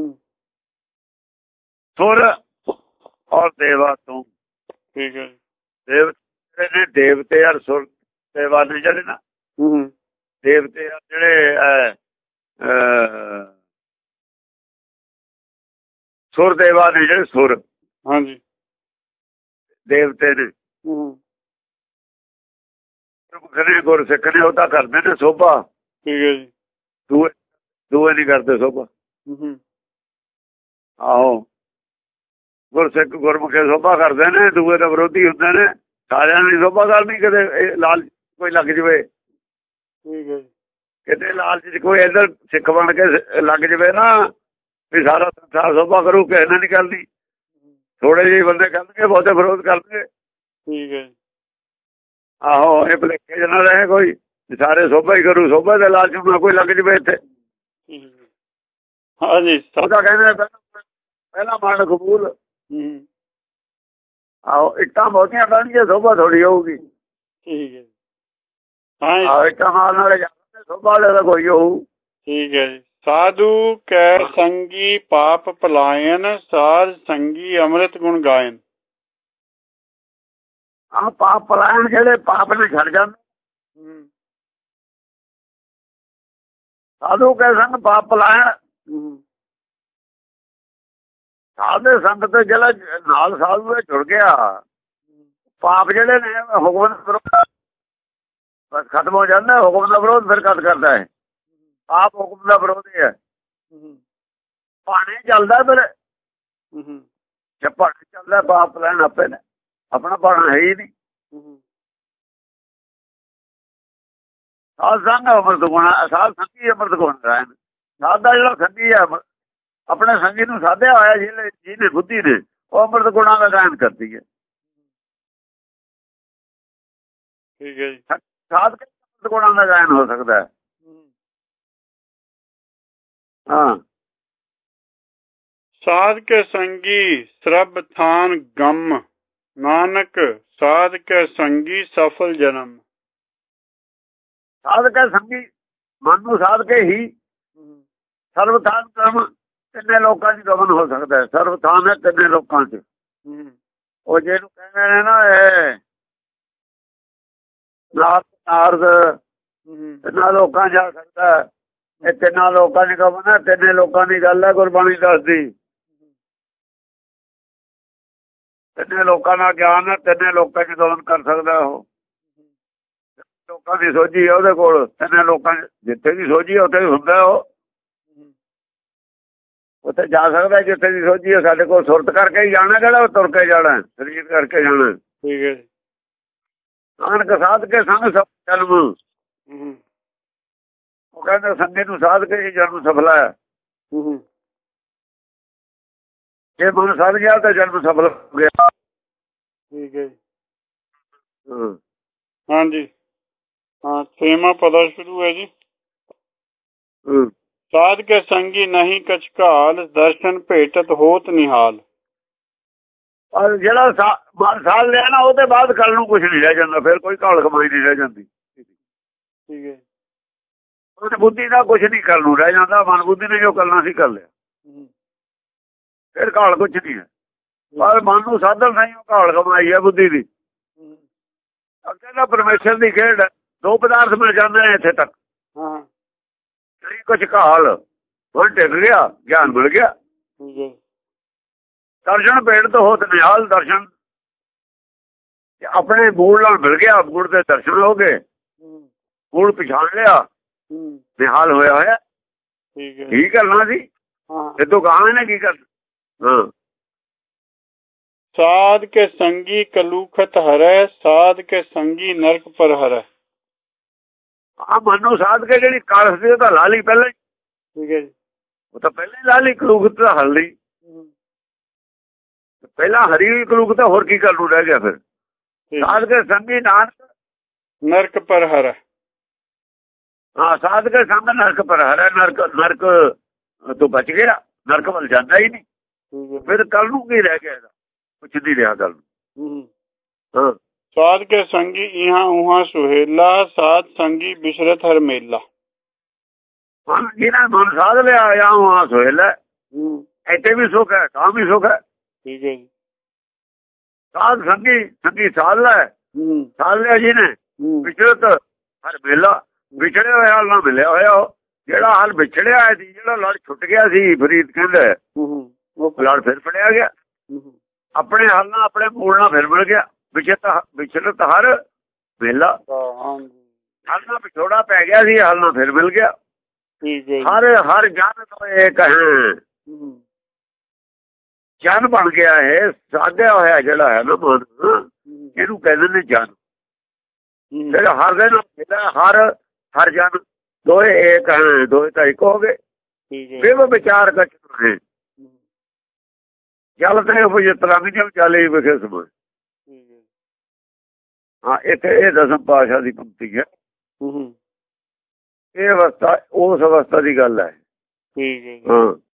ਸੁਰ ਔਰ ਦੇਵਾ ਤੋਂ। ਠੀਕ ਹੈ। ਦੇਵਤੇ ਔਰ ਸੁਰ ਦੇਵਾ ਨੇ ਜਿਹੜੇ ਨਾ, ਦੇਵਤੇ ਜਿਹੜੇ ਸੁਰ ਦੇਵਾ ਨੇ, ਜਿਹੜੇ ਸੁਰ। ਹਾਂਜੀ, ਦੇਵਤੇ ਨੇ। ਗੁਰਸਿੱਖ ਨੇ ਉਹ ਤਾਂ ਕਰਦੇ ਨੇ ਸੋਭਾ। ਠੀਕ ਹੈ ਜੀ। ਦੂਏ ਨਹੀਂ ਕਰਦੇ ਸੋਭਾ। ਆਹੋ, ਗੁਰਸਿੱਖ ਗੁਰਮੁਖੇ ਸੋਭਾ ਕਰਦੇ ਨੇ, ਦੂਏ ਦਾ ਵਿਰੋਧੀ ਹੁੰਦੇ ਨੇ। ਸਾਰਿਆਂ ਨੇ ਸੋਭਾ ਕਰਨੀ, ਕਿਤੇ ਲਾਲਚ ਕੋਈ ਲੱਗ ਜਵੇ। ਠੀਕ ਹੈ ਜੀ। ਕਿਤੇ ਲਾਲਚ ਚ ਕੋਈ ਇੱਧਰ ਸਿੱਖ ਬਣ ਕੇ ਲੱਗ ਜਵੇ ਨਾ, ਵੀ ਸਾਰਾ ਸੰਸਾਰ ਸੋਭਾ ਕਰੂ, ਕਿਸੇ ਨੇ ਨਹੀਂ ਕਰਦੀ। ਥੋੜੇ ਜਿਹੇ ਬੰਦੇ ਕਰਨਗੇ, ਬਹੁਤੇ ਵਿਰੋਧ ਕਰਨਗੇ। ਠੀਕ ਹੈ। ਆਹੋ, ਇਹ ਭੁਲੇਖੇ ਚ ਨਾ ਰਹੇ ਕੋਈ, ਸਾਰੇ ਸੋਭਾ ਹੀ ਕਰੂ। ਸੋਭਾ ਦੇ ਲਾਲਚ ਨਾ ਕੋਈ ਲੱਗ ਜਵੇ ਇੱਥੇ। ਹਾਂਜੀ, ਉਹਦਾ ਕਹਿੰਦੇ ਪਹਿਲਾਂ ਮਨ ਕਬੂਲ। ਆਹੋ, ਇੱਟਾਂ ਬਹੁਤੀਆਂ ਪੈਣਗੀਆਂ, ਸੋਭਾ ਥੋੜੀ ਹੋਊਗੀ। ਠੀਕ ਹੈ। ਹਾਂ, ਇੱਟਾਂ ਮਾਰਨ ਵਾਲੇ ਜਾਂਦੇ, ਸੋਭਾ ਵਾਲੇ ਦਾ ਕੋਈ ਹੋਊ। ਠੀਕ ਹੈ ਜੀ। ਸਾਧੂ ਕੈ ਸੰਗੀ ਪਾਪ ਪਲਾਇਨ, ਸਾਧ ਸੰਗੀ ਅੰਮ੍ਰਿਤ ਗੁਣ ਗਾਇਨ। ਆਹ ਪਾਪ ਪਲਾਇਨ, ਜਿਹੜੇ ਪਾਪ ਨੇ ਛੱਡ ਜਾਂਦੇ। ਸਾਧੂ ਕੈ ਸੰਗ ਪਾਪ ਪਲਾਇਨ। ਸਾਧ ਦੇ ਸੰਗ ਤੇ ਜਿਹੜਾ ਨਾਲ ਸਾਧੂ ਦੇ ਜੁੜ ਗਿਆ, ਪਾਪ ਜਿਹੜੇ ਨੇ ਹੁਕਮ ਦਾ ਵਿਰੋਧ ਬਸ ਖਤਮ ਹੋ ਜਾਂਦਾ। ਹੁਕਮ ਦਾ ਵਿਰੋਧ ਫਿਰ ਕਦ ਕਰਦਾ ਹੈ? ਆਪ ਹੁਕਮ ਦਾ ਵਿਰੋਧ ਹੈ। ਪਾਣੀ ਚੱਲਦਾ ਫਿਰ, ਜੇ ਪਾਣੀ ਚੱਲਦਾ, ਪਾਪ ਲੈਣ ਆਪੇ ਨੇ, ਆਪਣਾ ਪਾਣਾ ਹੈ ਹੀ ਨਹੀਂ। ਸਾਧ ਸੰਗ ਅੰਮ੍ਰਿਤ ਗੁਣ, ਸਾਧ ਸੰਗੀ ਅੰਮ੍ਰਿਤ ਗੁਣ ਰਹਿਣ। ਸਾਧ ਦਾ ਜਿਹੜਾ ਸੰਗੀ ਹੈ, ਆਪਣੇ ਸੰਗੀ ਨੂੰ ਸਾਧਿਆ ਹੋਇਆ ਜਿਹਨੇ ਬੁੱਧੀ ਨੇ, ਉਹ ਅੰਮ੍ਰਿਤ ਗੁਣਾਂ ਦਾ ਗਾਇਨ ਕਰਦੀ ਹੈ। ਠੀਕ ਹੈ ਜੀ। ਸਾਧ ਕੇ ਅੰਮ੍ਰਿਤ ਗੁਣਾਂ ਦਾ ਗਾਇਨ ਹੋ ਸਕਦਾ ਹੈ। ਹਾਂ, ਸਾਧ ਕੇ ਸੰਗੀ ਸਰਬ ਥਾਨ ਗਮ, ਨਾਨਕ ਸਾਧ ਕੇ ਸੰਗੀ ਸਫਲ ਜਨਮ। ਸਾਧ ਕੇ ਸੰਗੀ ਮਨ ਨੂੰ ਸਾਧ ਕੇ ਹੀ ਸਰਬ ਥਾਨ ਕਰਮ ਕਿੰਨੇ ਲੋਕਾਂ ਦੀ ਗਮਨ ਹੋ ਸਕਦਾ ਹੈ। ਸਰਬ ਥਾਨ ਹੈ ਕਿੰਨੇ ਲੋਕਾਂ ਚ। ਉਹ ਜਿਹਨੂੰ ਕਹਿੰਦੇ ਨੇ ਨਾ ਇਹ ਨਾਰਦ ਤਿੰਨਾਂ ਲੋਕਾਂ ਜਾ ਸਕਦਾ। ਇਹ ਤਿੰਨਾਂ ਲੋਕਾਂ ਦੀ ਗਮਨ ਹੈ। ਤਿੰਨੇ ਲੋਕਾਂ ਦੀ ਗੱਲ ਹੈ ਗੁਰਬਾਣੀ ਦੱਸਦੀ। ਤਿੰਨੇ ਲੋਕਾਂ ਦਾ ਗਿਆਨ ਹੈ। ਤਿੰਨੇ ਲੋਕਾਂ ਚ ਗਮਨ ਕਰ ਸਕਦਾ ਉਹ। ਲੋਕਾਂ ਦੀ ਸੋਝੀ ਹੈ ਉਹਦੇ ਕੋਲ। ਤਿੰਨੇ ਲੋਕਾਂ ਜਿੱਥੇ ਦੀ ਸੋਝੀ ਹੈ ਉੱਥੇ ਹੁੰਦਾ ਉਹ। ਉੱਥੇ ਜਾ ਸਕਦਾ ਜਿੱਥੇ ਦੀ ਸੋਝੀ ਹੈ। ਸਾਡੇ ਕੋਲ ਸੁਰਤ ਕਰਕੇ ਹੀ ਜਾਣਾ, ਕਿਹੜਾ ਤੁਰ ਕੇ ਜਾਣਾ, ਸਰੀਰ ਕਰਕੇ ਜਾਣਾ। ਠੀਕ ਹੈ। ਨਾਨਕ ਸਾਧ ਕੇ ਸੰਗ ਸਫਲ ਜਨਮ। ਉਹ ਕਹਿੰਦੇ ਸੰਗੇ ਨੂੰ ਸਾਧ ਕੇ ਹੀ ਜਨਮ ਸਫਲ ਹੈ। ਜੇ ਮਨ ਸਾਧ ਗਿਆ ਤਾਂ ਜਨਮ ਸਫਲ ਹੋ ਗਿਆ। ਠੀਕ ਹੈ। ਹਾਂਜੀ ਹਾਂ, 6ਵਾਂ ਪਦਾ ਸ਼ੁਰੂ ਹੈ ਜੀ। ਸਾਧ ਕੇ ਸੰਗੀ ਨਹੀਂ ਕਛ ਘਾਲ, ਦਰਸ਼ਨ ਭੇਟਤ ਹੋਤ ਨਿਹਾਲ। ਔਰ ਜਿਹੜਾ ਸਾਧ ਲਿਆ ਨਾ ਉਹਦੇ ਬਾਅਦ ਕੱਲ ਨੂੰ ਕੁਛ ਨਹੀਂ ਰਹਿ ਜਾਂਦਾ। ਫਿਰ ਕੋਈ ਘਾਲ ਕਮਾਈ ਨਹੀਂ ਰਹਿ ਜਾਂਦੀ। ਠੀਕ ਹੈ। ਉਹਦੇ ਬੁੱਧੀ ਦਾ ਕੁਛ ਨਹੀਂ ਕਰਨ ਨੂੰ ਰਹਿ ਜਾਂਦਾ। ਮਨ ਬੁੱਧੀ ਨੇ ਜੋ ਕਰਨਾ ਸੀ ਕਰ ਲਿਆ। ਫਿਰ ਘਾਲ ਕੁਛ ਨਹੀਂ ਹੈ। ਪਰ ਮਨ ਨੂੰ ਸਾਧਨ ਨਹੀਂ, ਉਹ ਘਾਲ ਕਮਾਈ ਹੈ ਬੁੱਧੀ ਦੀ। ਕਹਿੰਦਾ ਪਰਮੇਸ਼ਰ ਦੀ ਖੇਡ। ਦੋ ਪਦਾਰਥ ਮਿਲ ਜਾਂਦੇ ਨੇ ਇੱਥੇ ਤੱਕ। ਨਹੀਂ ਕੁਛ ਘਾਲ ਹੁਣ ਟਿਕ ਗਿਆ, ਗਿਆਨ ਮਿਲ ਗਿਆ। ਦਰਸ਼ਨ ਭੇਟ ਤੋਂ ਹੋਤ ਨਿਹਾਲ। ਦਰਸ਼ਨ ਆਪਣੇ ਮੂਲ ਨਾਲ ਮਿਲ ਗਿਆ। ਮੂਲ ਦੇ ਦਰਸ਼ਨ ਹੋ ਗਏ। ਮੂਲ ਪਛਾਣ ਲਿਆ, ਨਿਹਾਲ ਹੋਇਆ ਹੋਇਆ। ਕੀ ਕਰਨਾ ਸੀ ਇਹ ਤੋਂ ਗਾਹਾਂ ਨੇ ਕੀ ਕਰਨਾ। ਸਾਧ ਕੇ ਸੰਗੀ ਕਲੂਖਤ ਹਰੈ, ਸਾਧ ਕੇ ਸੰਗੀ ਨਰਕ ਪਰ ਹਰੈ। ਮਨ ਨੂੰ ਸਾਧ ਕੇ ਜਿਹੜੀ ਕਾਲਸ ਸੀ ਉਹ ਤਾਂ ਲਾ ਲਈ ਪਹਿਲਾਂ ਹੀ। ਠੀਕ ਹੈ ਜੀ। ਉਹ ਤਾਂ ਪਹਿਲਾਂ ਹੀ ਲਾ ਲਈ। ਕਲੂਖਤ ਤਾਂ ਹਲ ਲਈ ਪਹਿਲਾਂ। ਹਰੀ ਹੋਈ ਕਲੂਖਤ ਹੋਰ ਕੀ ਕਰਨ ਨੂੰ ਰਹਿ ਗਿਆ ਫਿਰ। ਸਾਧ ਕੇ ਸੰਗੀ ਨਾਨਕ ਨਰਕ ਪਰ ਹਰੈ। ਹਾਂ, ਸਾਧ ਕੇ ਸੰਗ ਨਰਕ ਪਰ ਹਰੈ। ਨਰਕ ਤੋਂ ਬਚ ਗਿਆ। ਨਰਕ ਵੱਲ ਜਾਂਦਾ ਹੀ ਨਹੀਂ। ਫਿਰ ਕੱਲ ਨੂੰ ਕੀ ਰਹਿ ਗਿਆ? ਕੁਛ ਨਹੀਂ ਰਿਹਾ ਕੱਲ ਨੂੰ। ਹਾਂ, ਸਾਧ ਕੇ ਸੰਗੀ ਇਹਾਂ ਉਹਾਂ ਸੁਹੇਲਾ, ਸਾਧ ਸੰਗੀ ਬਿਸਰਤ ਹਰ ਮੇਲਾ। ਜਿਹਨਾਂ ਮਨ ਸਾਧ ਲਿਆ ਜਾਂ ਉਹਾਂ ਸੁਹੇਲਾ। ਇੱਥੇ ਵੀ ਸੁੱਖ ਹੈ, ਤਾਂ ਵੀ ਸੁੱਖ ਹੈ। ਠੀਕ ਹੈ ਜੀ। ਸਾਧ ਸੰਗੀ ਸਾਧ ਲੈ। ਸਾਧ ਲਿਆ ਜਿਹਨੇ ਬਿਸਰਤ ਹਰ ਮੇਲਾ। ਵਿਛੜੇ ਹੋਇਆ ਹਾਲ ਨਾਲ ਮਿਲਿਆ ਹੋਇਆ। ਉਹ ਜਿਹੜਾ ਹਾਲ ਵਿਛੜਿਆ ਸੀ, ਜਿਹੜਾ ਲੜ ਛੁੱਟ ਗਿਆ ਸੀ, ਫਰੀਦ ਕਹਿੰਦਾ ਲੜ ਫਿਰ ਫੜਿਆ ਗਿਆ। ਆਪਣੇ ਹਾਲ ਨਾਲ ਆਪਣੇ ਮੂਲ ਨਾਲ ਫਿਰ ਮਿਲ ਗਿਆ। ਵਿਚਰਤ ਹਰ ਮੇਲਾ। ਹਾਲ ਨਾਲ ਵਿਛੋੜਾ ਪੈ ਗਿਆ ਸੀ, ਹਾਲ ਨਾਲ ਫਿਰ ਮਿਲ ਗਿਆ। ਹਰ ਜਨ ਤੋਂ ਇਹ ਕਹੇ ਜਨ ਬਣ ਗਿਆ ਹੈ। ਸਾਧਿਆ ਹੋਇਆ ਜਿਹੜਾ ਹੈ ਨਾ ਮਨ, ਇਹਨੂੰ ਕਹਿੰਦੇ ਨੇ ਜਨ। ਜਿਹੜਾ ਹਰ ਦੇ ਨਾਲ ਮਿਲਿਆ। ਹਰ ਜਨ ਦੋਏ ਏਕ ਹੈ। ਦੋਏ ਤਾਂ ਇੱਕ ਹੋ ਗਏ। ਫਿਰ ਵਿਚਾਰ ਕਰ ਜਲ ਤੇ ਪਵਿੱਤਰਾ ਵੀ ਜਬ ਚਾਲੇ ਵਿਖੇ ਸਮਾਂ। ਹਾਂ, ਇੱਥੇ ਇਹ ਦਸਮ ਪਾਤਸ਼ਾਹ ਦੀ ਪੰਕਤੀ ਹੈ। ਇਹ ਅਵਸਥਾ ਉਸ ਅਵਸਥਾ ਦੀ ਗੱਲ ਹੈ। ਠੀਕ ਹੈ। ਹਾਂ।